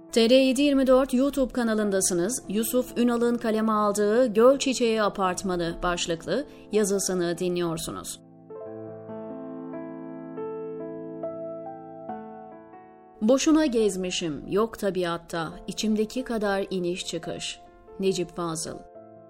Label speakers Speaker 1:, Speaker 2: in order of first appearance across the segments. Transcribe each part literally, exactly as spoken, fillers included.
Speaker 1: T R yedi yirmi dört YouTube kanalındasınız. Yusuf Ünal'ın kaleme aldığı Göl Çiçeği Apartmanı başlıklı yazısını dinliyorsunuz. Boşuna gezmişim, yok tabiatta, içimdeki kadar iniş çıkış. Necip Fazıl.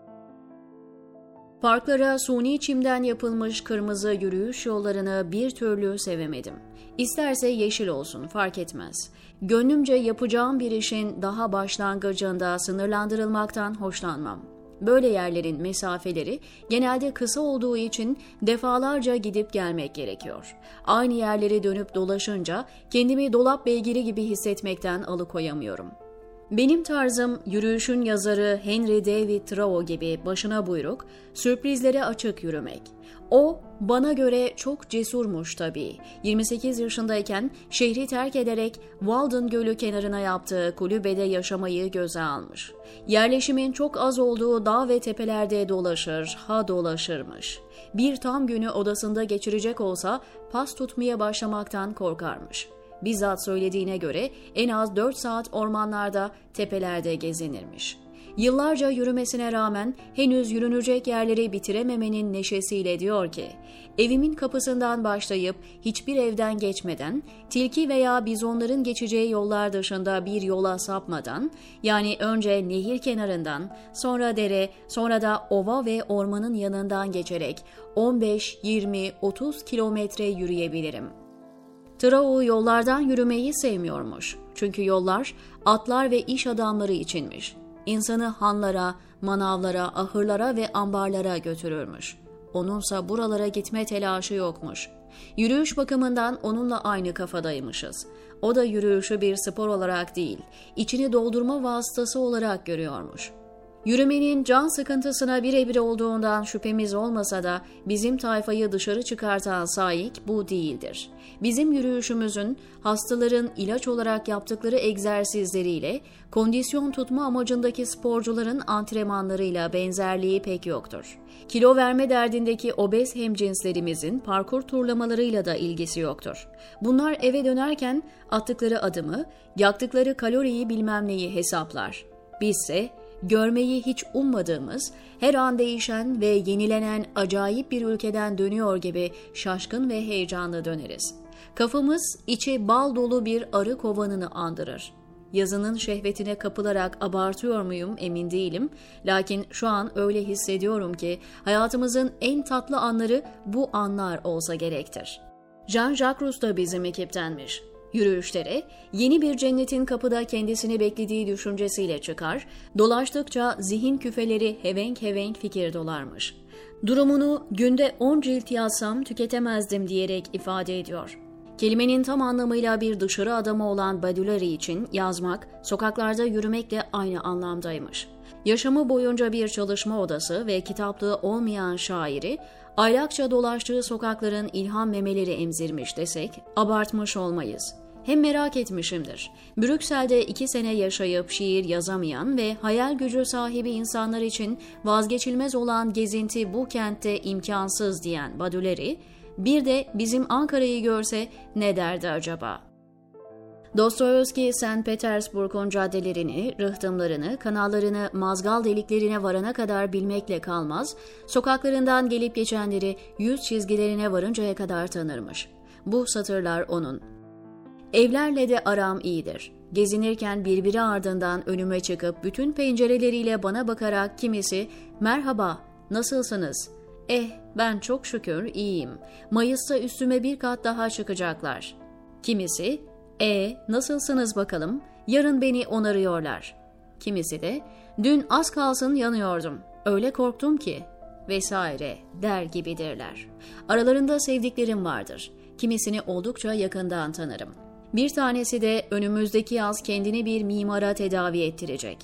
Speaker 1: Parklara suni çimden yapılmış kırmızı yürüyüş yollarını bir türlü sevemedim. İsterse yeşil olsun, fark etmez. Gönlümce yapacağım bir işin daha başlangıcında sınırlandırılmaktan hoşlanmam. Böyle yerlerin mesafeleri genelde kısa olduğu için defalarca gidip gelmek gerekiyor. Aynı yerleri dönüp dolaşınca kendimi dolap beygiri gibi hissetmekten alıkoyamıyorum. Benim tarzım yürüyüşün yazarı Henry David Thoreau gibi başına buyruk, sürprizlere açık yürümek. O, bana göre çok cesurmuş tabii. yirmi sekiz yaşındayken şehri terk ederek Walden Gölü kenarına yaptığı kulübede yaşamayı göze almış. Yerleşimin çok az olduğu dağ ve tepelerde dolaşır, ha dolaşırmış. Bir tam günü odasında geçirecek olsa pas tutmaya başlamaktan korkarmış. Bizzat söylediğine göre en az dört saat ormanlarda, tepelerde gezinirmiş. Yıllarca yürümesine rağmen henüz yürünecek yerleri bitirememenin neşesiyle diyor ki, evimin kapısından başlayıp hiçbir evden geçmeden, tilki veya bizonların geçeceği yollar dışında bir yola sapmadan, yani önce nehir kenarından, sonra dere, sonra da ova ve ormanın yanından geçerek on beş, yirmi, otuz kilometre yürüyebilirim. Thoreau yollardan yürümeyi sevmiyormuş. Çünkü yollar atlar ve iş adamları içinmiş. İnsanı hanlara, manavlara, ahırlara ve ambarlara götürürmüş. Onunsa buralara gitme telaşı yokmuş. Yürüyüş bakımından onunla aynı kafadaymışız. O da yürüyüşü bir spor olarak değil, içini doldurma vasıtası olarak görüyormuş. Yürümenin can sıkıntısına birebir olduğundan şüphemiz olmasa da bizim tayfayı dışarı çıkartan saik bu değildir. Bizim yürüyüşümüzün hastaların ilaç olarak yaptıkları egzersizleriyle, kondisyon tutma amacındaki sporcuların antrenmanlarıyla benzerliği pek yoktur. Kilo verme derdindeki obez hemcinslerimizin parkur turlamalarıyla da ilgisi yoktur. Bunlar eve dönerken attıkları adımı, yaktıkları kaloriyi bilmem neyi hesaplar. Bizse görmeyi hiç ummadığımız, her an değişen ve yenilenen acayip bir ülkeden dönüyor gibi şaşkın ve heyecanlı döneriz. Kafamız içi bal dolu bir arı kovanını andırır. Yazının şehvetine kapılarak abartıyor muyum emin değilim. Lakin şu an öyle hissediyorum ki hayatımızın en tatlı anları bu anlar olsa gerektir. Jean-Jacques Rousseau da bizim ekiptenmiş. Yürüyüşlere yeni bir cennetin kapıda kendisini beklediği düşüncesiyle çıkar, dolaştıkça zihin küfeleri hevenk hevenk fikir dolarmış. Durumunu günde on cilt yazsam tüketemezdim diyerek ifade ediyor. Kelimenin tam anlamıyla bir dışarı adamı olan Baudelaire için yazmak, sokaklarda yürümekle aynı anlamdaymış. Yaşamı boyunca bir çalışma odası ve kitaplığı olmayan şairi, aylakça dolaştığı sokakların ilham memeleri emzirmiş desek, abartmış olmayız. Hem merak etmişimdir. Brüksel'de iki sene yaşayıp şiir yazamayan ve hayal gücü sahibi insanlar için vazgeçilmez olan gezinti bu kentte imkansız diyen Baudelaire, bir de bizim Ankara'yı görse ne derdi acaba? Dostoyevski, Sankt Petersburg'un caddelerini, rıhtımlarını, kanallarını, mazgal deliklerine varana kadar bilmekle kalmaz, sokaklarından gelip geçenleri yüz çizgilerine varıncaya kadar tanırmış. Bu satırlar onun. Evlerle de aram iyidir. Gezinirken birbiri ardından önüme çıkıp bütün pencereleriyle bana bakarak kimisi "Merhaba, nasılsınız? Eh, ben çok şükür iyiyim. Mayıs'ta üstüme bir kat daha çıkacaklar." Kimisi "E, nasılsınız bakalım? Yarın beni onarıyorlar." Kimisi de "Dün az kalsın yanıyordum. Öyle korktum ki." vesaire der gibidirler. Aralarında sevdiklerim vardır. Kimisini oldukça yakından tanırım. Bir tanesi de önümüzdeki yaz kendini bir mimara tedavi ettirecek.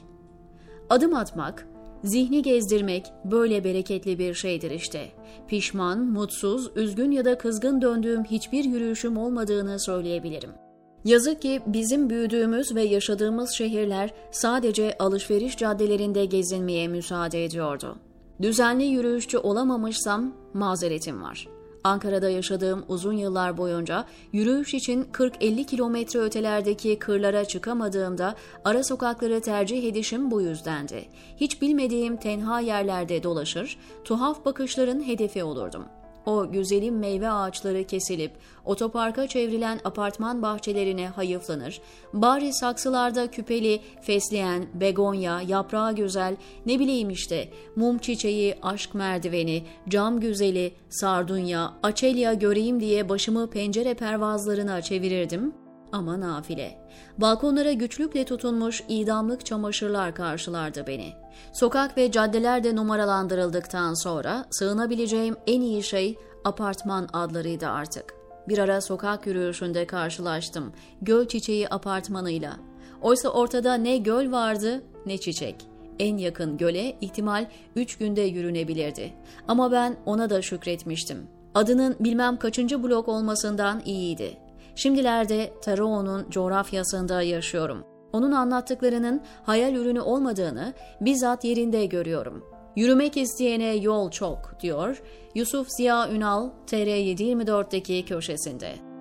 Speaker 1: Adım atmak, zihni gezdirmek böyle bereketli bir şeydir işte. Pişman, mutsuz, üzgün ya da kızgın döndüğüm hiçbir yürüyüşüm olmadığını söyleyebilirim. Yazık ki bizim büyüdüğümüz ve yaşadığımız şehirler sadece alışveriş caddelerinde gezinmeye müsaade ediyordu. Düzenli yürüyüşçü olamamışsam mazeretim var. Ankara'da yaşadığım uzun yıllar boyunca yürüyüş için kırk elli kilometre ötelerdeki kırlara çıkamadığımda ara sokakları tercih edişim bu yüzdendi. Hiç bilmediğim tenha yerlerde dolaşır, tuhaf bakışların hedefi olurdum. O güzelim meyve ağaçları kesilip otoparka çevrilen apartman bahçelerine hayıflanır, bari saksılarda küpeli, fesleğen, begonya, yaprağı güzel, ne bileyim işte, mum çiçeği, aşk merdiveni, cam güzeli, sardunya, açelya göreyim diye başımı pencere pervazlarına çevirirdim. Ama nafile. Balkonlara güçlükle tutunmuş idamlık çamaşırlar karşılardı beni. Sokak ve caddeler de numaralandırıldıktan sonra sığınabileceğim en iyi şey apartman adlarıydı artık. Bir ara sokak yürüyüşünde karşılaştım göl çiçeği apartmanıyla. Oysa ortada ne göl vardı ne çiçek. En yakın göle ihtimal üç günde yürünebilirdi. Ama ben ona da şükretmiştim. Adının bilmem kaçıncı blok olmasından iyiydi. Şimdilerde Tarao'nun coğrafyasında yaşıyorum. Onun anlattıklarının hayal ürünü olmadığını bizzat yerinde görüyorum. Yürümek isteyene yol çok, diyor Yusuf Ziya Ünal T R yedi yirmi dört'teki köşesinde.